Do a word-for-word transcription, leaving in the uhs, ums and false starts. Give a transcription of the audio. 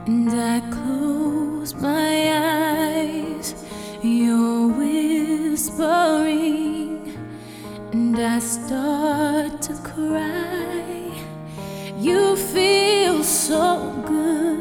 And I close my eyes, you're whispering, and I start to cry. You feel so good.